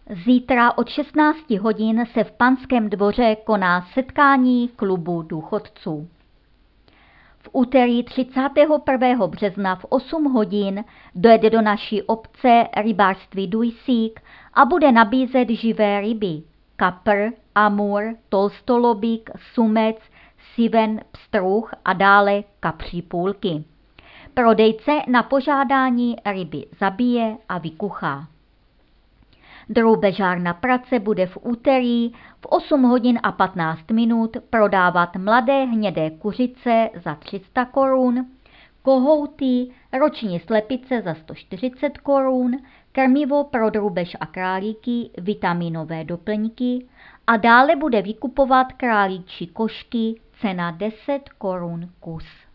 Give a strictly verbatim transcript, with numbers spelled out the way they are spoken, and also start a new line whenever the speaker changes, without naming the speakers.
Zítra od šestnácti hodin se v Panském dvoře koná setkání klubu důchodců. V úterý třicátého prvního března v osm hodin dojede do naší obce rybářství Dujsík a bude nabízet živé ryby. Kapr, amur, tolstolobík, sumec, siven, pstruh a dále kapří půlky. Prodejce na požádání ryby zabije a vykuchá. Drůbežárna Prace bude v úterý v osm hodin a patnáct minut prodávat mladé hnědé kuřice za tři sta korun, kohouty, roční slepice za sto čtyřicet korun, krmivo pro drůbež a králíky, vitaminové doplňky a dále bude vykupovat králíčí košky, cena deset korun kus.